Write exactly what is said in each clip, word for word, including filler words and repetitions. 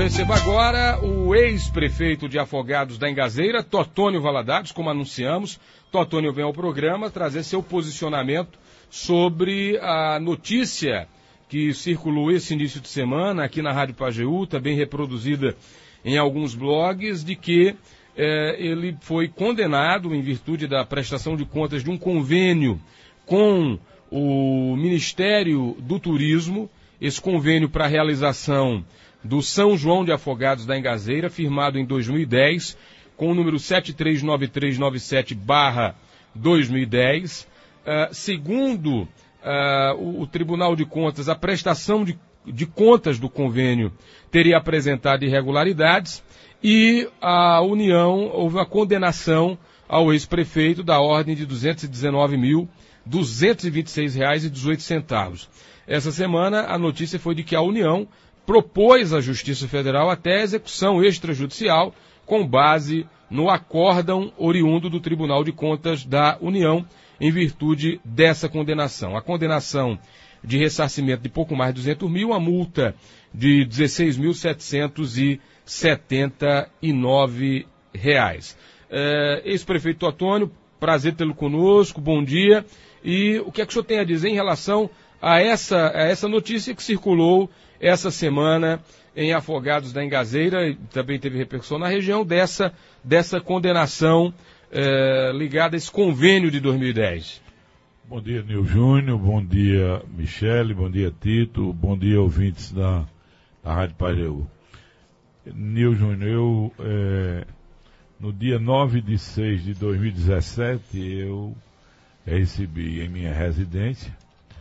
recebo agora o ex-prefeito de Afogados da Engazeira, Totônio Valadares, como anunciamos. Totônio vem ao programa trazer seu posicionamento sobre a notícia que circulou esse início de semana aqui na Rádio Pajeú, também reproduzida em alguns blogs, de que eh, ele foi condenado em virtude da prestação de contas de um convênio com o Ministério do Turismo, esse convênio para a realização do São João de Afogados da Engazeira, firmado em dois mil e dez, com o número sete três nove três nove sete barra dois mil e dez. Uh, segundo uh, o, o Tribunal de Contas, a prestação de, de contas do convênio teria apresentado irregularidades e a União houve uma condenação ao ex-prefeito da ordem de duzentos e dezenove mil duzentos e vinte e seis reais e dezoito centavos. Essa semana a notícia foi de que a União propôs à Justiça Federal até execução extrajudicial com base no acórdão oriundo do Tribunal de Contas da União em virtude dessa condenação. A condenação de ressarcimento de pouco mais de duzentos mil, a multa de dezesseis mil setecentos e setenta e nove reais. É, ex-prefeito Totônio, prazer tê-lo conosco, bom dia. E o que é que o senhor tem a dizer em relação a essa, a essa notícia que circulou essa semana em Afogados da Engazeira, e também teve repercussão na região, dessa, dessa condenação eh, ligada a esse convênio de dois mil e dez? Bom dia, Nil Júnior, bom dia, Michele, bom dia, Tito, bom dia, ouvintes da, da Rádio Pajeú. Nil Júnior, eu, eh, no dia nove de seis de dois mil e dezessete, eu recebi em minha residência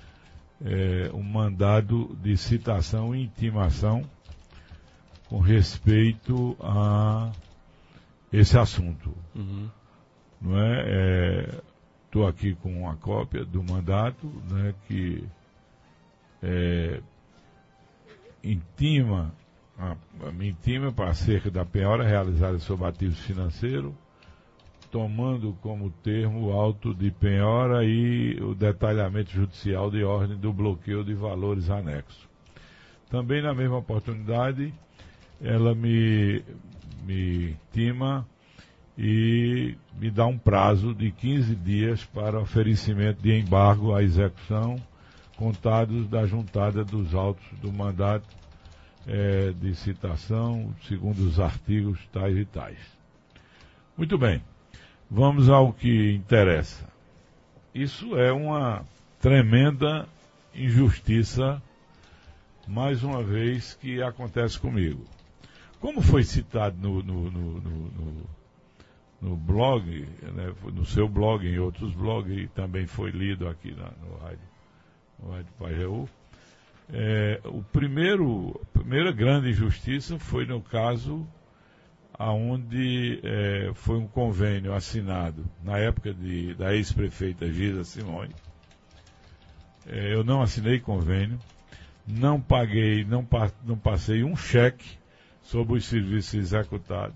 É, um mandado de citação e intimação com respeito a esse assunto. Uhum. Não é? Estou é, aqui com uma cópia do mandato, né, que é, intima, a, a, me intima para acerca da penhora realizada sobre ativos financeiros, tomando como termo o auto de penhora e o detalhamento judicial de ordem do bloqueio de valores anexos. Também na mesma oportunidade, ela me, me intima e me dá um prazo de quinze dias para oferecimento de embargo à execução, contados da juntada dos autos do mandato é, de citação, segundo os artigos tais e tais. Muito bem. Vamos ao que interessa. Isso é uma tremenda injustiça, mais uma vez, que acontece comigo. Como foi citado no, no, no, no, no blog, né, no seu blog, em outros blogs, e também foi lido aqui na, no Rádio, no Rádio Pajeú, é, o primeiro, a primeira grande injustiça foi no caso aonde é, foi um convênio assinado na época de, da ex-prefeita Gisa Simone. É, eu não assinei convênio, não paguei, não, pa, não passei um cheque sobre os serviços executados.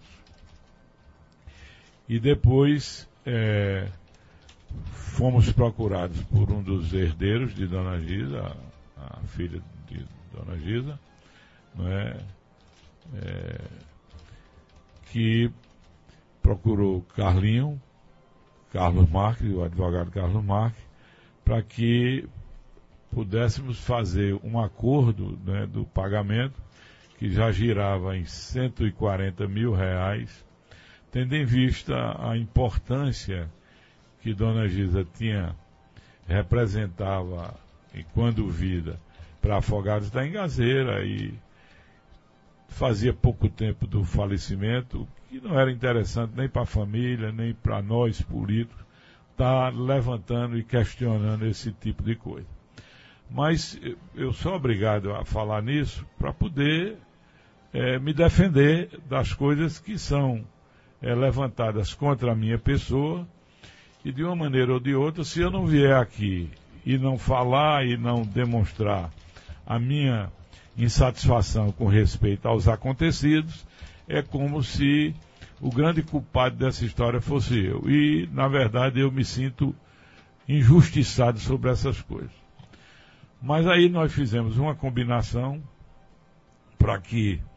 E depois é, fomos procurados por um dos herdeiros de Dona Gisa, a, a filha de Dona Gisa, não é? É, que procurou Carlinho, Carlos Marques, o advogado Carlos Marques, para que pudéssemos fazer um acordo, né, do pagamento, que já girava em cento e quarenta mil reais, tendo em vista a importância que Dona Gisa tinha, representava, enquanto vida, para Afogados da Engazeira, e fazia pouco tempo do falecimento, que não era interessante nem para a família, nem para nós políticos, estar tá levantando e questionando esse tipo de coisa. Mas eu sou obrigado a falar nisso para poder é, me defender das coisas que são é, levantadas contra a minha pessoa, e de uma maneira ou de outra, se eu não vier aqui e não falar e não demonstrar a minha insatisfação com respeito aos acontecidos, é como se o grande culpado dessa história fosse eu. E, na verdade, eu me sinto injustiçado sobre essas coisas. Mas aí nós fizemos uma combinação para que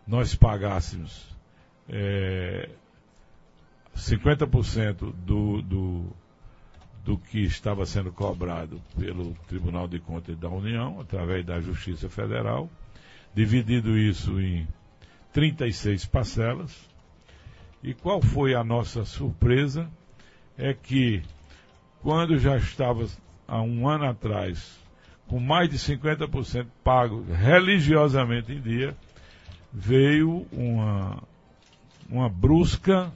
nós pagássemos é, cinquenta por cento do, do, do que estava sendo cobrado pelo Tribunal de Contas da União, através da Justiça Federal, dividido isso em trinta e seis parcelas. E qual foi a nossa surpresa? É que, quando já estava há um ano atrás, com mais de cinquenta por cento pago religiosamente em dia, veio uma, uma brusca,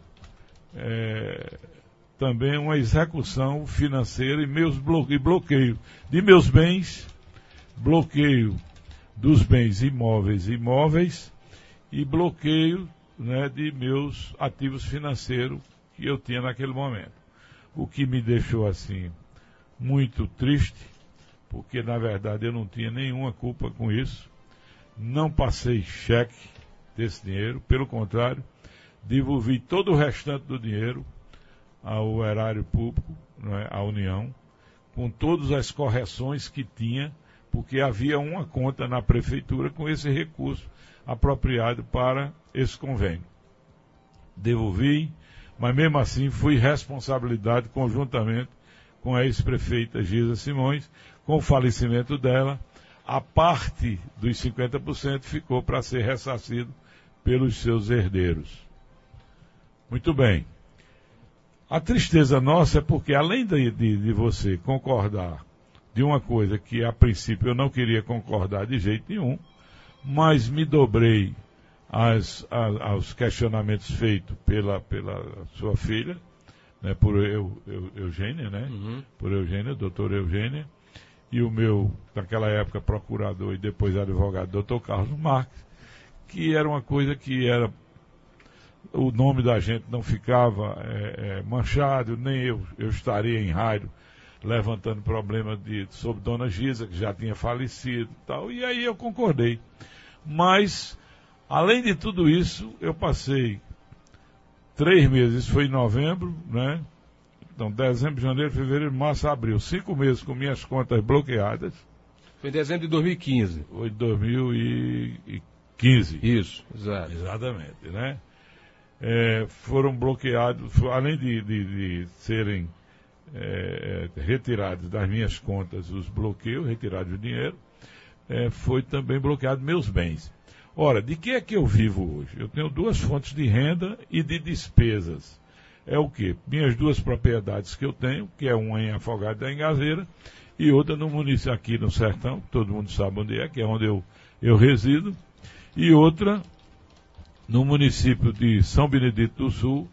é, também uma execução financeira e, meus bloque, e bloqueio de meus bens, bloqueio dos bens imóveis e imóveis e bloqueio, né, de meus ativos financeiros que eu tinha naquele momento. O que me deixou assim muito triste, porque na verdade eu não tinha nenhuma culpa com isso. Não passei cheque desse dinheiro, pelo contrário, devolvi todo o restante do dinheiro ao erário público, né, à União, com todas as correções que tinha, porque havia uma conta na prefeitura com esse recurso apropriado para esse convênio. Devolvi, mas mesmo assim fui responsabilidade conjuntamente com a ex-prefeita Gisa Simões. Com o falecimento dela, a parte dos cinquenta por cento ficou para ser ressarcido pelos seus herdeiros. Muito bem. A tristeza nossa é porque, além de, de, de você concordar de uma coisa que a princípio eu não queria concordar de jeito nenhum, mas me dobrei às, a, aos questionamentos feitos pela, pela sua filha, né, por eu, eu, Eugênia, né? Uhum. Por Eugênia, doutora Eugênia, e o meu, naquela época, procurador e depois advogado, doutor Carlos Marques, que era uma coisa que era, o nome da gente não ficava é, é, manchado, nem eu, eu estaria em rádio levantando problema de, sobre Dona Gisa, que já tinha falecido e tal, e aí eu concordei. Mas, além de tudo isso, eu passei três meses, isso foi em novembro, né? Então, dezembro, janeiro, fevereiro, março, abril, cinco meses com minhas contas bloqueadas. Foi em dezembro de dois mil e quinze. Foi em dois mil e quinze. Isso, exato. Exatamente, né? É, foram bloqueados, além de, de, de serem é, retirados das minhas contas os bloqueios, retirados o dinheiro, é, foi também bloqueado meus bens. Ora, de que é que eu vivo hoje? Eu tenho duas fontes de renda e de despesas. É o quê? Minhas duas propriedades que eu tenho, que é uma em Afogados da Engazeira e outra no município aqui no Sertão, todo mundo sabe onde é, que é onde eu, eu resido, e outra no município de São Benedito do Sul,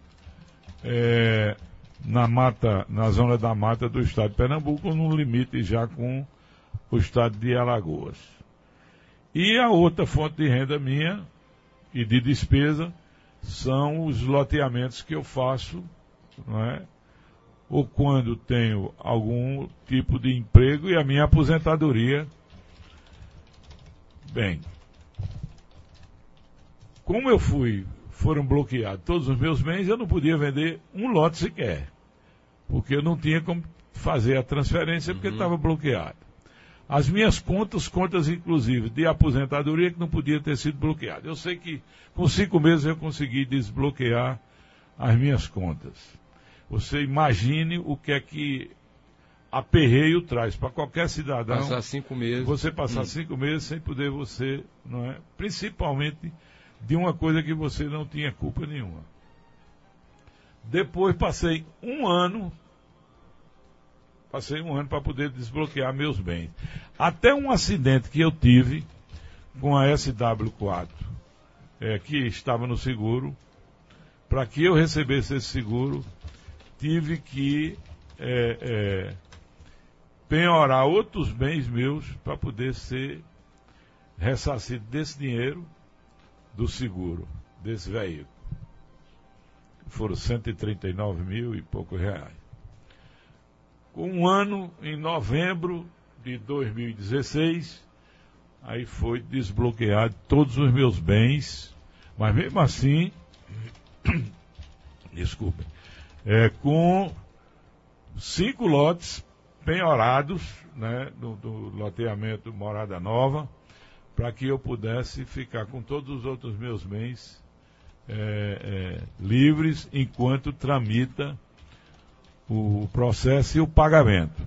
é, na mata, na zona da mata do estado de Pernambuco, no limite já com o estado de Alagoas. E a outra fonte de renda minha e de despesa são os loteamentos que eu faço, não é? Ou quando tenho algum tipo de emprego e a minha aposentadoria. Bem, como eu fui, foram bloqueados todos os meus bens, eu não podia vender um lote sequer, porque eu não tinha como fazer a transferência, porque estava uhum. bloqueado. As minhas contas, contas inclusive de aposentadoria, que não podia ter sido bloqueada. Eu sei que com cinco meses eu consegui desbloquear as minhas contas. Você imagine o que é que aperreio traz para qualquer cidadão. Passar cinco meses. Você passar hum. cinco meses sem poder você, não é? Principalmente de uma coisa que você não tinha culpa nenhuma. Depois passei um ano, passei um ano para poder desbloquear meus bens. Até um acidente que eu tive com a S W quatro, é, que estava no seguro, para que eu recebesse esse seguro, tive que é, é, penhorar outros bens meus para poder ser ressarcido desse dinheiro do seguro, desse veículo. Foram cento e trinta e nove mil e poucos reais. Com um ano, em novembro de dois mil e dezesseis, aí foi desbloqueado todos os meus bens, mas mesmo assim, desculpem, é, com cinco lotes penhorados, né, do, do loteamento Morada Nova, para que eu pudesse ficar com todos os outros meus bens é, é, livres enquanto tramita o processo e o pagamento.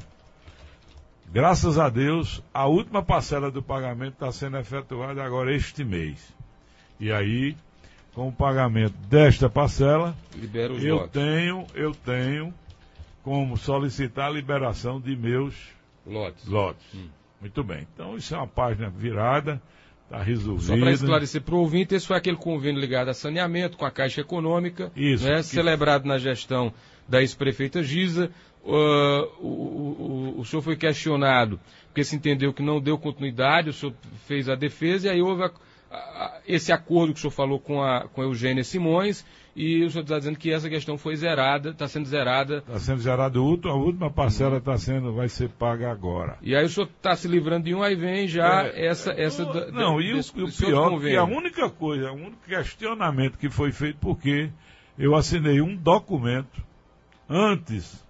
Graças a Deus, a última parcela do pagamento está sendo efetuada agora este mês. E aí, com o pagamento desta parcela, Libera os eu lotes. tenho, eu tenho como solicitar a liberação de meus Lotes. lotes. Hum. Muito bem. Então, isso é uma página virada, está resolvida. Só para esclarecer para o ouvinte, esse foi aquele convênio ligado a saneamento com a Caixa Econômica, Isso, né, que... celebrado na gestão da ex-prefeita Giza. Uh, o, o, o senhor foi questionado porque se entendeu que não deu continuidade, o senhor fez a defesa e aí houve a, a, esse acordo que o senhor falou com a, com a Eugênia Simões e o senhor está dizendo que essa questão foi zerada, está sendo zerada. Está sendo zerada, a última parcela está sendo, vai ser paga agora. E aí o senhor está se livrando de um, aí vem já é, essa... essa não, da, não de, e desse, o, o pior que a única coisa, o único questionamento que foi feito, porque eu assinei um documento antes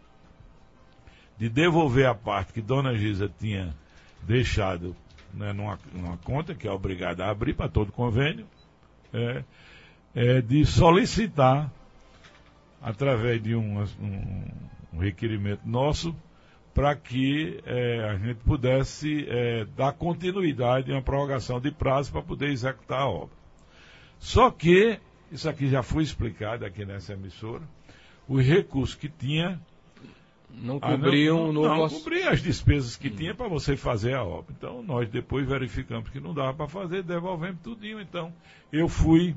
de devolver a parte que Dona Giza tinha deixado, né, numa, numa conta, que é obrigada a abrir para todo convênio, é, é, de solicitar, através de um, um, um requerimento nosso, para que é, a gente pudesse é, dar continuidade, uma prorrogação de prazo para poder executar a obra. Só que, isso aqui já foi explicado aqui nessa emissora, os recursos que tinha não cobriam ah, não, no não, nosso... não cobria as despesas que hum. tinha para você fazer a obra. Então nós depois verificamos que não dava para fazer, devolvemos tudinho. Então eu fui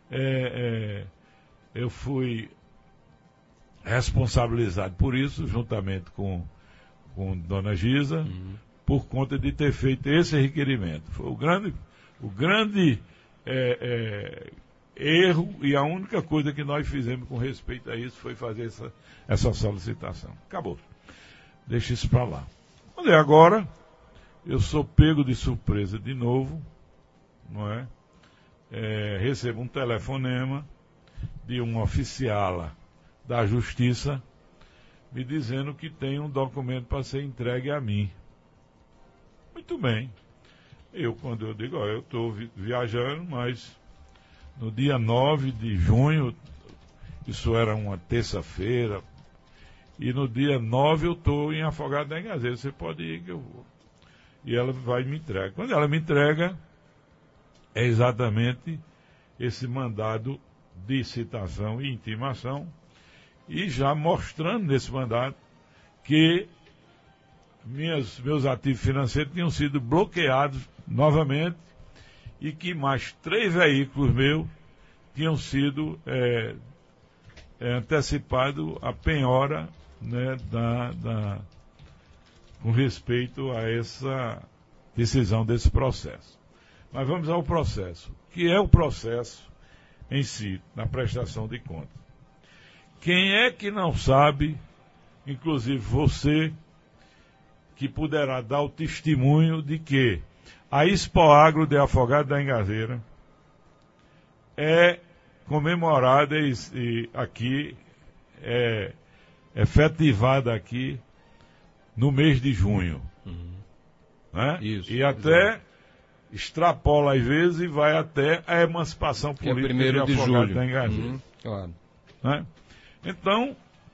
é, é, eu fui responsabilizado por isso, juntamente com, com Dona Giza, hum. por conta de ter feito esse requerimento. Foi o grande, o grande é, é, erro, e a única coisa que nós fizemos com respeito a isso foi fazer essa, essa solicitação. Acabou. Deixa isso para lá. Olha, agora eu sou pego de surpresa de novo, não é? É, recebo um telefonema de um oficial da Justiça me dizendo que tem um documento para ser entregue a mim. Muito bem. Eu, quando eu digo, ó, eu estou vi- viajando, mas no dia nove de junho, isso era uma terça-feira, e no dia nove eu estou em Afogados da Engazeira, você pode ir que eu vou. E ela vai me entregar. Quando ela me entrega, é exatamente esse mandado de citação e intimação, e já mostrando nesse mandado que minhas, meus ativos financeiros tinham sido bloqueados novamente, e que mais três veículos meus tinham sido é, é, antecipado a penhora, né, da, da, com respeito a essa decisão desse processo. Mas vamos ao processo. O que é o processo em si, na prestação de contas? Quem é que não sabe, inclusive você, que poderá dar o testemunho de que a Expoagro de Afogados da Engazeira é comemorada e, e aqui, é efetivada aqui no mês de junho. Uhum. Né? Isso, e até exatamente. Extrapola às vezes e vai até a emancipação Que é política primeiro de de Afogados julho. da Engazeira. Uhum, claro. Né? Então,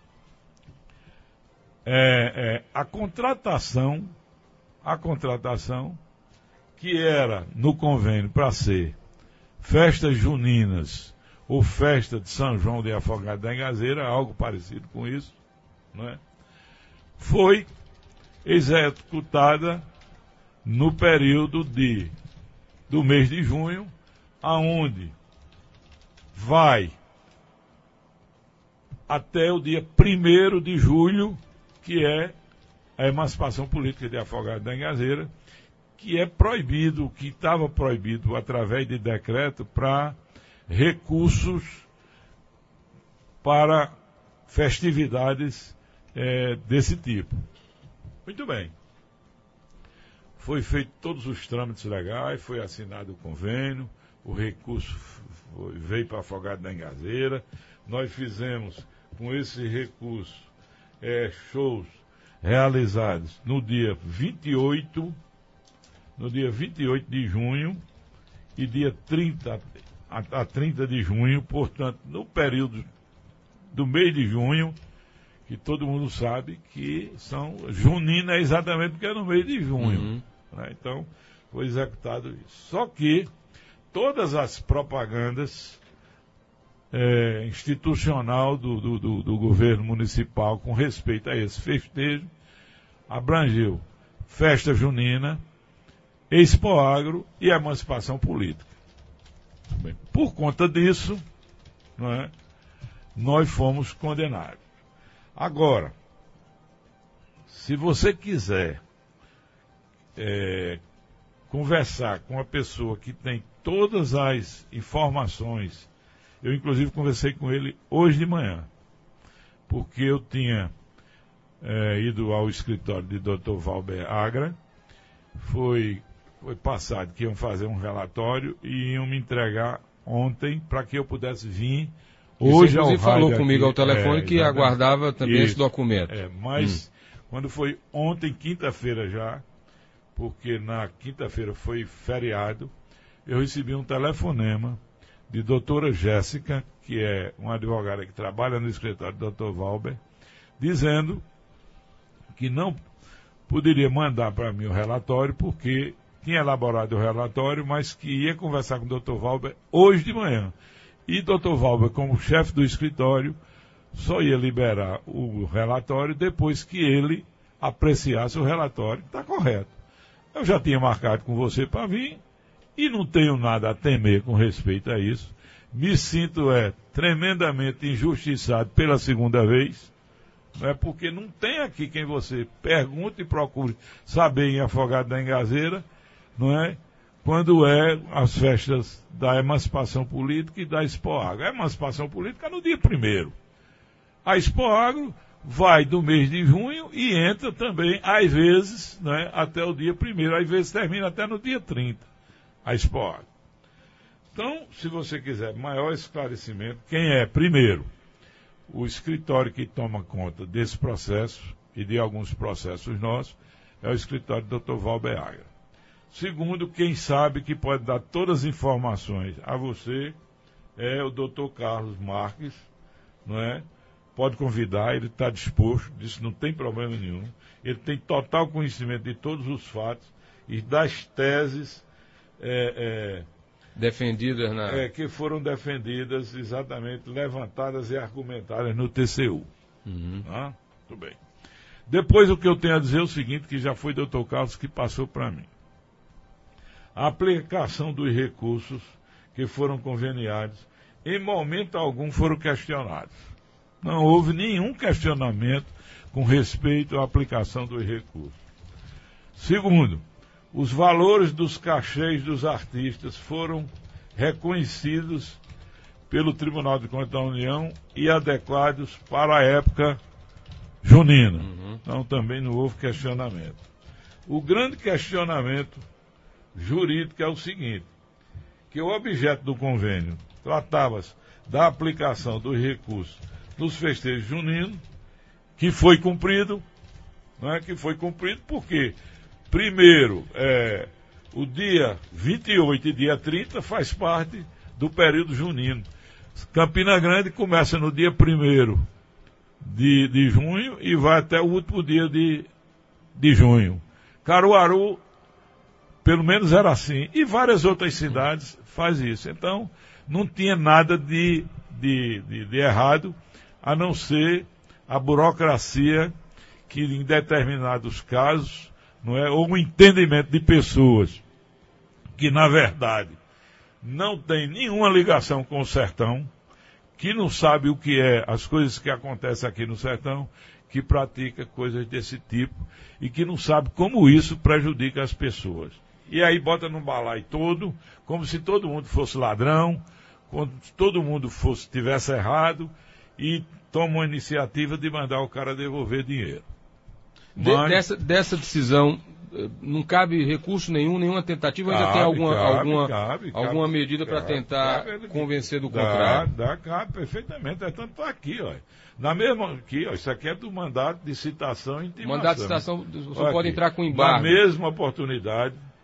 é, é, a contratação, a contratação que era no convênio para ser festas juninas ou festa de São João de Afogados da Engazeira, algo parecido com isso, né? Foi executada no período de, do mês de junho, aonde vai até o dia primeiro de julho, que é a emancipação política de Afogados da Engazeira, que é proibido, que estava proibido através de decreto para recursos para festividades é, desse tipo. Muito bem. Foi feito todos os trâmites legais, foi assinado o convênio, o recurso foi, veio para Afogados da Engazeira. Nós fizemos com esse recurso é, shows realizados no dia vinte e oito no dia vinte e oito de junho e dia trinta a trinta de junho, portanto, no período do mês de junho, que todo mundo sabe que são junina é exatamente porque é no mês de junho. Uhum. Né? Então, foi executado isso. Só que todas as propagandas é, institucional do, do, do, do governo municipal com respeito a esse festejo abrangeu festa junina, Expo Agro e emancipação política. Bem, por conta disso, não é, nós fomos condenados. Agora, se você quiser é, conversar com uma pessoa que tem todas as informações, eu inclusive conversei com ele hoje de manhã, porque eu tinha é, ido ao escritório de doutor Valber Agra, foi, foi passado que iam fazer um relatório e iam me entregar ontem para que eu pudesse vir. Hoje você falou comigo aqui, ao telefone é, que aguardava também isso, esse documento. É, mas hum. quando foi ontem, quinta-feira já, porque na quinta-feira foi feriado, eu recebi um telefonema de doutora Jéssica, que é uma advogada que trabalha no escritório do doutor Valber, dizendo que não poderia mandar para mim o relatório, porque tinha elaborado o relatório, mas que ia conversar com o doutor Valber hoje de manhã. E doutor Valber, como chefe do escritório, só ia liberar o relatório depois que ele apreciasse o relatório. Está correto. Eu já tinha marcado com você para vir e não tenho nada a temer com respeito a isso. Me sinto é, tremendamente injustiçado pela segunda vez, não é, porque não tem aqui quem você pergunte e procure saber em Afogado da Engazeira, não é? Quando é as festas da emancipação política e da Expo Agro. A emancipação política é no dia primeiro. A Expo Agro vai do mês de junho e entra também, às vezes, né, até o dia primeiro. Às vezes termina até no dia trinta, a Expo Agro. Então, se você quiser maior esclarecimento, quem é, primeiro, o escritório que toma conta desse processo e de alguns processos nossos, é o escritório do doutor Valber Agra. Segundo, quem sabe que pode dar todas as informações a você é o doutor Carlos Marques, não é? Pode convidar, ele está disposto, disso não tem problema nenhum. Ele tem total conhecimento de todos os fatos e das teses é, é, defendidas na... é, que foram defendidas, exatamente, levantadas e argumentadas no T C U. Uhum. Ah, tudo bem. Depois o que eu tenho a dizer é o seguinte, que já foi o doutor Carlos que passou para mim. A aplicação dos recursos que foram conveniados, em momento algum foram questionados. Não houve nenhum questionamento com respeito à aplicação dos recursos. Segundo, os valores dos cachês dos artistas foram reconhecidos pelo Tribunal de Contas da União e adequados para a época junina. Uhum. Então também não houve questionamento. O grande questionamento jurídico é o seguinte, que o objeto do convênio tratava-se da aplicação dos recursos nos festejos juninos, que foi cumprido, não é? Que foi cumprido porque, primeiro, é, o dia vinte e oito e dia trinta faz parte do período junino. Campina Grande começa no dia primeiro de, de junho e vai até o último dia de, de junho. Caruaru, pelo menos era assim. E várias outras cidades fazem isso. Então, não tinha nada de, de, de, de errado, a não ser a burocracia que, em determinados casos, não é, ou um entendimento de pessoas que, na verdade, não tem nenhuma ligação com o sertão, que não sabe o que é as coisas que acontecem aqui no sertão, que pratica coisas desse tipo e que não sabe como isso prejudica as pessoas. E aí bota num balaio todo, como se todo mundo fosse ladrão, como se todo mundo fosse, tivesse errado, e toma uma iniciativa de mandar o cara devolver dinheiro. De, Mas, dessa, dessa decisão, não cabe recurso nenhum, nenhuma tentativa, cabe, ainda tem alguma, cabe, alguma, cabe, alguma cabe, medida para tentar cabe, convencer do dá, contrário? Dá, cabe perfeitamente. É tanto está aqui, ó. Na mesma, aqui, ó, isso aqui é do mandato de citação e intimação. Mandato de citação, você Olha pode aqui, entrar com embargo. Na mesma oportunidade,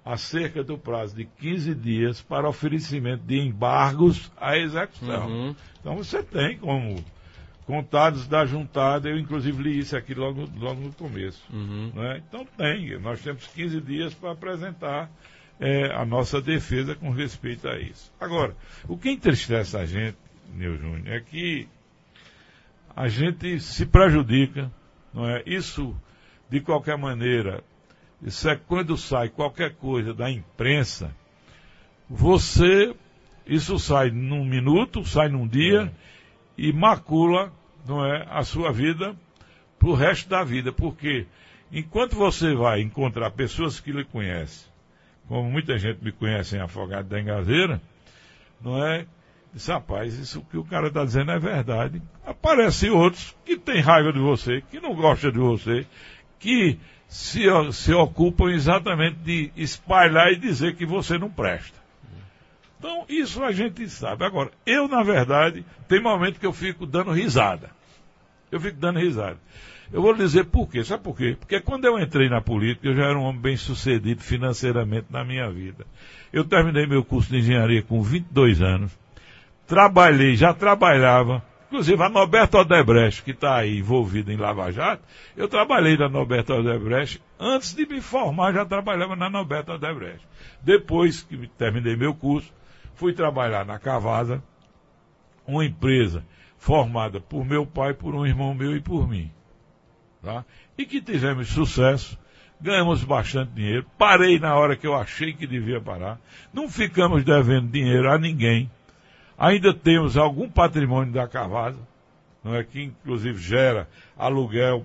acerca do prazo de quinze dias para oferecimento de embargos à execução. Uhum. Então você tem como contados da juntada, eu inclusive li isso aqui logo, logo no começo. Uhum. Né? Então tem, nós temos quinze dias para apresentar é, a nossa defesa com respeito a isso. Agora, o que entristece a gente, Nil Júnior, é que a gente se prejudica, não é? Isso, de qualquer maneira, isso é quando sai qualquer coisa da imprensa, você, isso sai num minuto, sai num dia, é. e macula, não é, a sua vida para o resto da vida. Porque enquanto você vai encontrar pessoas que lhe conhecem, como muita gente me conhece em Afogados da Engazeira, não é? Diz, rapaz, isso que o cara está dizendo é verdade. Aparecem outros que têm raiva de você, que não gostam de você, que se, se ocupam exatamente de espalhar e dizer que você não presta. Então, isso a gente sabe. Agora, eu, na verdade, tem momento que eu fico dando risada. Eu fico dando risada. Eu vou lhe dizer por quê. Sabe por quê? Porque quando eu entrei na política, eu já era um homem bem sucedido financeiramente na minha vida. Eu terminei meu curso de engenharia com vinte e dois anos. Trabalhei, já trabalhava, inclusive a Norberto Odebrecht, que está aí envolvida em Lava Jato, eu trabalhei na Norberto Odebrecht, antes de me formar já trabalhava na Norberto Odebrecht. Depois que terminei meu curso, fui trabalhar na Cavasa, uma empresa formada por meu pai, por um irmão meu e por mim. Tá? E que tivemos sucesso, ganhamos bastante dinheiro, parei na hora que eu achei que devia parar, não ficamos devendo dinheiro a ninguém. Ainda temos algum patrimônio da Cavasa, não é, que inclusive gera aluguel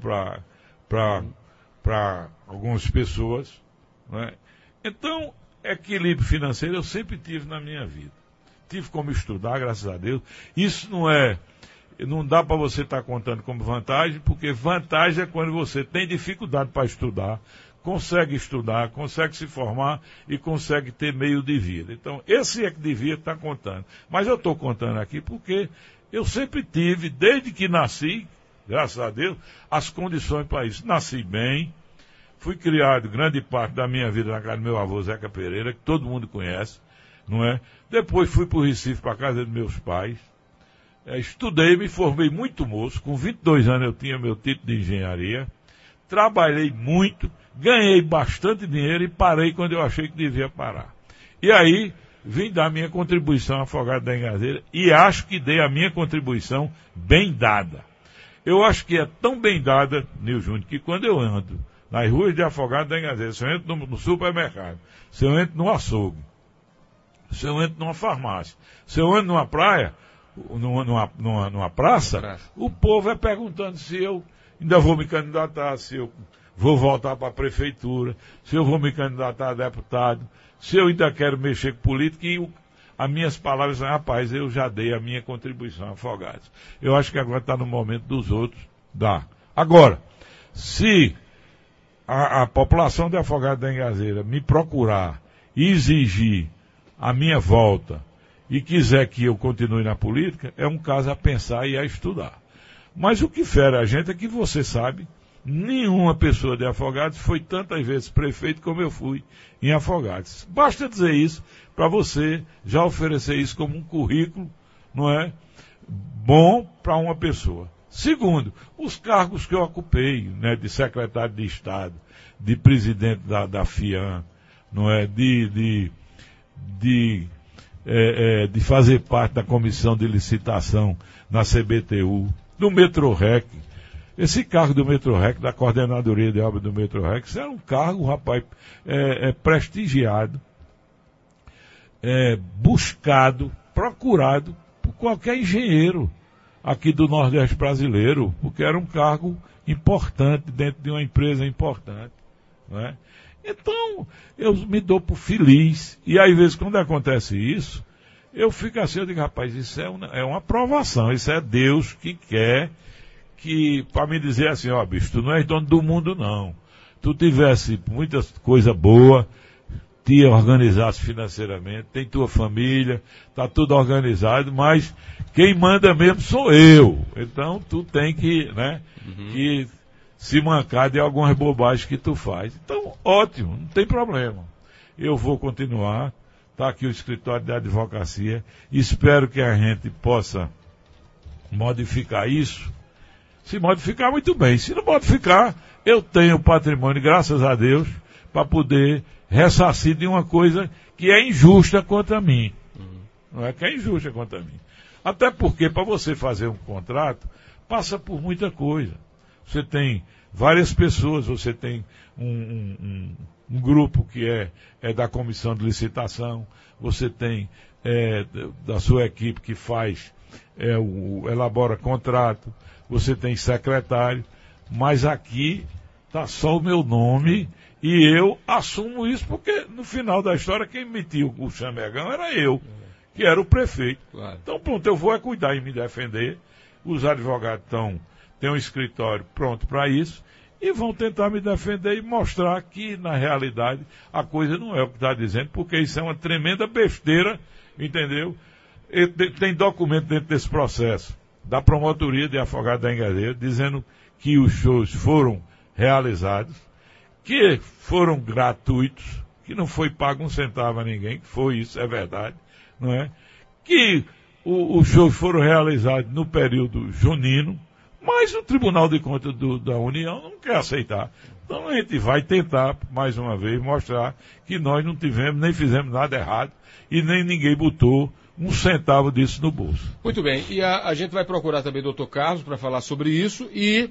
para algumas pessoas. Não é? Então, equilíbrio financeiro eu sempre tive na minha vida. Tive como estudar, graças a Deus. Isso não é, não dá para você estar contando como vantagem, porque vantagem é quando você tem dificuldade para estudar, consegue estudar, consegue se formar e consegue ter meio de vida. Então, esse é que devia estar contando. Mas eu estou contando aqui porque eu sempre tive, desde que nasci, graças a Deus, as condições para isso. Nasci bem, fui criado grande parte da minha vida na casa do meu avô Zeca Pereira, que todo mundo conhece, não é? Depois fui para o Recife, para a casa dos meus pais. É, estudei, me formei muito moço. Com vinte e dois anos eu tinha meu título de engenharia. Trabalhei muito, ganhei bastante dinheiro e parei quando eu achei que devia parar. E aí, vim dar minha contribuição a Afogados da Engazeira e acho que dei a minha contribuição bem dada. Eu acho que é tão bem dada, Nil Júnior, que quando eu ando nas ruas de Afogados da Engazeira, se eu entro no, no supermercado, se eu entro no açougue, se eu entro numa farmácia, se eu entro numa praia, numa, numa, numa, numa praça, praça, o povo é perguntando se eu ainda vou me candidatar, se eu vou voltar para a prefeitura, se eu vou me candidatar a deputado, se eu ainda quero mexer com política, e o, as minhas palavras são, rapaz, eu já dei a minha contribuição a Afogados. Eu acho que agora está no momento dos outros dar. Agora, se a, a população de Afogados da Engazeira me procurar e exigir a minha volta e quiser que eu continue na política, é um caso a pensar e a estudar. Mas o que fere a gente é que você sabe, nenhuma pessoa de Afogados foi tantas vezes prefeito como eu fui em Afogados. Basta dizer isso para você já oferecer isso como um currículo, não é, bom para uma pessoa. Segundo, os cargos que eu ocupei, né, de secretário de Estado, de presidente da, da FIAM, não é, de, de, de, é, é, de fazer parte da comissão de licitação na C B T U, do Metrorec. Esse cargo do Metrorec, da coordenadoria de obra do Metrorec, isso era um cargo, rapaz, é, é, prestigiado, é, buscado, procurado por qualquer engenheiro aqui do Nordeste brasileiro, porque era um cargo importante dentro de uma empresa importante, não é? Então, eu me dou por feliz, e às vezes quando acontece isso, eu fico assim, eu digo, rapaz, isso é uma, é uma aprovação, isso é Deus que quer que, para me dizer assim, ó, bicho, tu não és dono do mundo, não. Tu tivesse muita coisa boa, te organizasse financeiramente, tem tua família, tá tudo organizado, mas quem manda mesmo sou eu. Então, tu tem que, né, uhum. que se mancar de algumas bobagens que tu faz. Então, ótimo, não tem problema. eu vou continuar. Está aqui o escritório de advocacia. Espero que a gente possa modificar isso. Se modificar, muito bem. Se não modificar, eu tenho patrimônio, graças a Deus, para poder ressarcir de uma coisa que é injusta contra mim. Uhum. Não é que é injusta contra mim. Até porque, para você fazer um contrato, passa por muita coisa. Você tem várias pessoas, você tem um, um, um, um grupo que é, é da comissão de licitação, você tem é, da sua equipe que faz, é, o, elabora contrato, você tem secretário, mas aqui está só o meu nome e eu assumo isso porque no final da história quem emitiu o chamegão era eu, que era o prefeito. Claro. Então pronto, eu vou é cuidar e me defender. Os advogados estão, têm um escritório pronto para isso e vão tentar me defender e mostrar que na realidade a coisa não é o que está dizendo, porque isso é uma tremenda besteira, entendeu? E tem documento dentro desse processo da promotoria de Afogados da Engazeira dizendo que os shows foram realizados, que foram gratuitos, que não foi pago um centavo a ninguém, que foi isso, é verdade, não é? Que o, os shows foram realizados no período junino, mas o Tribunal de Contas do, da União não quer aceitar. Então a gente vai tentar, mais uma vez, mostrar que nós não tivemos, nem fizemos nada errado, e nem ninguém botou um centavo disso no bolso. Muito bem, e a, a gente vai procurar também o doutor Carlos para falar sobre isso, e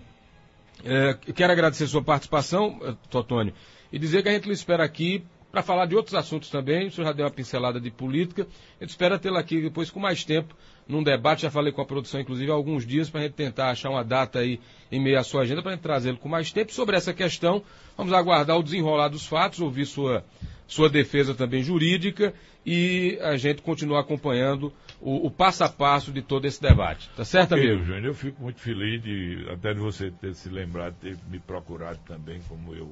é, quero agradecer a sua participação, Totônio, e dizer que a gente lhe espera aqui para falar de outros assuntos também. O senhor já deu uma pincelada de política, a gente espera tê-la aqui depois com mais tempo, num debate. Já falei com a produção, inclusive, há alguns dias, para a gente tentar achar uma data aí em meio à sua agenda, para a gente trazê-lo com mais tempo. Sobre essa questão, vamos aguardar o desenrolar dos fatos, ouvir sua, sua defesa também jurídica, e a gente continuar acompanhando o, o passo a passo de todo esse debate. Tá certo, okay, amigo? Júnior, eu fico muito feliz de, até de você ter se lembrado, ter me procurado também, como eu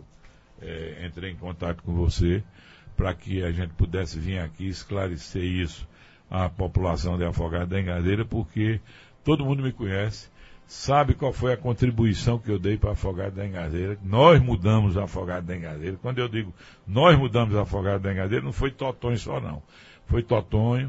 é, entrei em contato com você, para que a gente pudesse vir aqui esclarecer isso à população de Afogados da Engazeira, porque todo mundo me conhece, sabe qual foi a contribuição que eu dei para Afogados da Engazeira. Nós mudamos Afogados da Engazeira. Quando eu digo nós mudamos Afogados da Engazeira, não foi Totônio só não. Foi Totônio,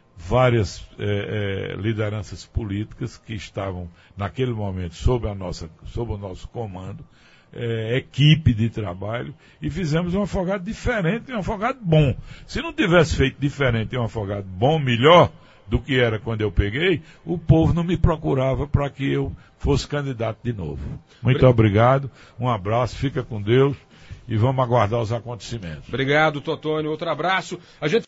várias é, é, lideranças políticas que estavam naquele momento sob, a nossa, sob o nosso comando, é, equipe de trabalho, e fizemos um afogado diferente e um afogado bom. Se não tivesse feito diferente e um afogado bom, melhor do que era quando eu peguei, o povo não me procurava para que eu fosse candidato de novo. Muito obrigado, um abraço, fica com Deus e vamos aguardar os acontecimentos. Obrigado, Totônio, outro abraço. A gente